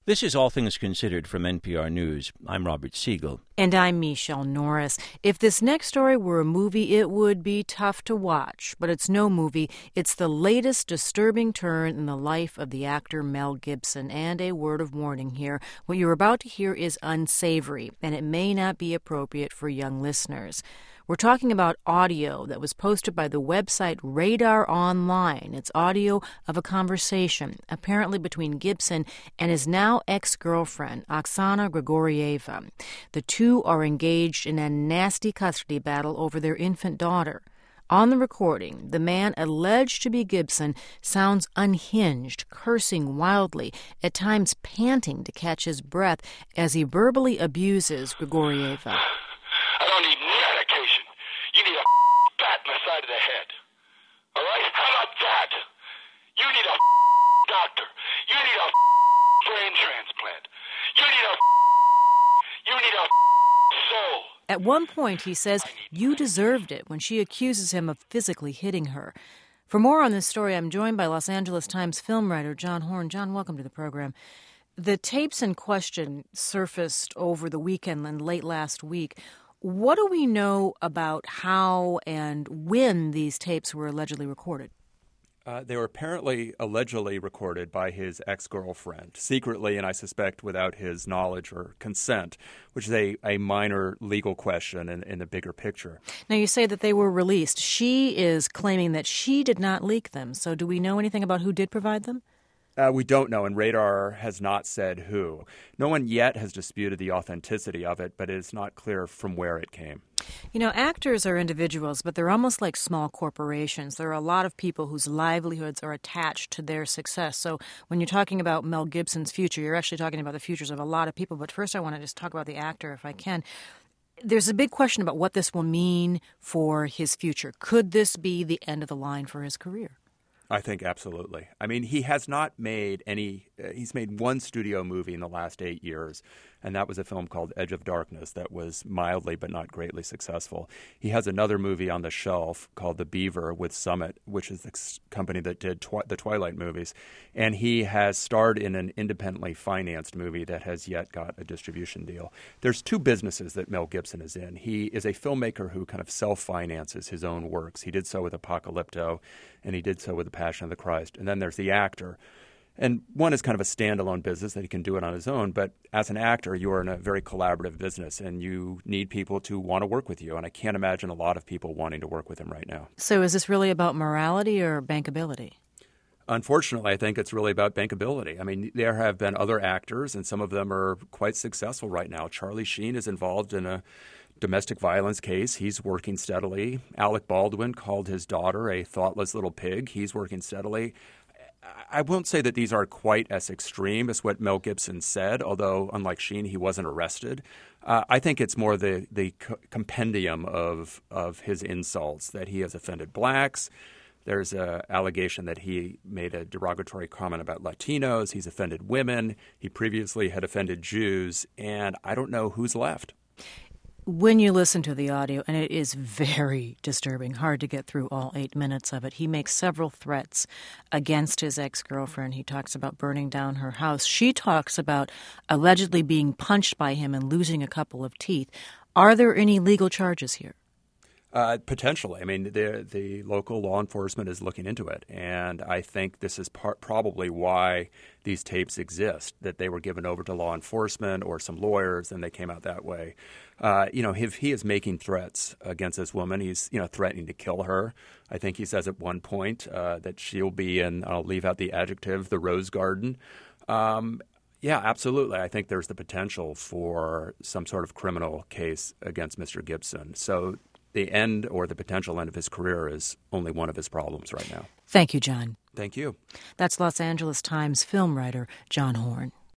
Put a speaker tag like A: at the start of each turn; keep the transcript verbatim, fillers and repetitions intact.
A: This is All Things Considered from N P R News. I'm Robert Siegel.
B: And I'm Michelle Norris. If this next story were a movie, it would be tough to watch. But it's no movie. It's the latest disturbing turn in the life of the actor Mel Gibson. And a word of warning here. What you're about to hear is unsavory, and it may not be appropriate for young listeners. We're talking about audio that was posted by the website Radar Online. It's audio of a conversation, apparently between Gibson and his now ex-girlfriend, Oksana Grigorieva. The two are engaged in a nasty custody battle over their infant daughter. On the recording, the man alleged to be Gibson sounds unhinged, cursing wildly, at times panting to catch his breath as he verbally abuses Grigorieva.
C: I don't need medication. You need a bat in the side of the head. All right? How about that? You need a doctor. You need a brain transplant. You need a You need a soul.
B: At one point, he says, you deserved it, when she accuses him of physically hitting her. For more on this story, I'm joined by Los Angeles Times film writer John Horn. John, welcome to the program. The tapes in question surfaced over the weekend and late last week. What do we know about how and when these tapes were allegedly recorded?
D: Uh, they were apparently allegedly recorded by his ex-girlfriend, secretly, and I suspect without his knowledge or consent, which is a, a minor legal question in, in the bigger picture.
B: Now, you say that they were released. She is claiming that she did not leak them. So do we know anything about who did provide them?
D: Uh, we don't know, and Radar has not said who. No one yet has disputed the authenticity of it, but it is not clear from where it came.
B: You know, actors are individuals, but they're almost like small corporations. There are a lot of people whose livelihoods are attached to their success. So when you're talking about Mel Gibson's future, you're actually talking about the futures of a lot of people. But first, I want to just talk about the actor, if I can. There's a big question about what this will mean for his future. Could this be the end of the line for his career?
D: I think absolutely. I mean, he has not made any uh, – he's made one studio movie in the last eight years, and that was a film called Edge of Darkness that was mildly but not greatly successful. He has another movie on the shelf called The Beaver with Summit, which is the company that did twi- the Twilight movies, and he has starred in an independently financed movie that has yet got a distribution deal. There's two businesses that Mel Gibson is in. He is a filmmaker who kind of self-finances his own works. He did so with Apocalypto, and he did so with The Passion of the Christ. And then there's the actor. And one is kind of a standalone business that he can do it on his own. But as an actor, you are in a very collaborative business, and you need people to want to work with you. And I can't imagine a lot of people wanting to work with him right now.
B: So is this really about morality or bankability?
D: Unfortunately, I think it's really about bankability. I mean, there have been other actors, and some of them are quite successful right now. Charlie Sheen is involved in a domestic violence case. He's working steadily. Alec Baldwin called his daughter a thoughtless little pig. He's working steadily. I won't say that these are quite as extreme as what Mel Gibson said, although unlike Sheen, he wasn't arrested. Uh, I think it's more the the co- compendium of of his insults, that he has offended blacks. There's an allegation that he made a derogatory comment about Latinos. He's offended women. He previously had offended Jews, and I don't know who's left.
B: When you listen to the audio, and it is very disturbing, hard to get through all eight minutes of it, he makes several threats against his ex-girlfriend. He talks about burning down her house. She talks about allegedly being punched by him and losing a couple of teeth. Are there any legal charges here?
D: Uh, potentially. I mean, the the local law enforcement is looking into it, and I think this is part, probably why these tapes exist, that they were given over to law enforcement or some lawyers, and they came out that way. Uh, you know, if he is making threats against this woman, he's, you know, threatening to kill her. I think he says at one point uh, that she'll be in, I'll leave out the adjective, the rose garden. Um, yeah, absolutely. I think there's the potential for some sort of criminal case against Mister Gibson. So the end or the potential end of his career is only one of his problems right now.
B: Thank you, John.
D: Thank you.
B: That's Los Angeles Times film writer John Horn.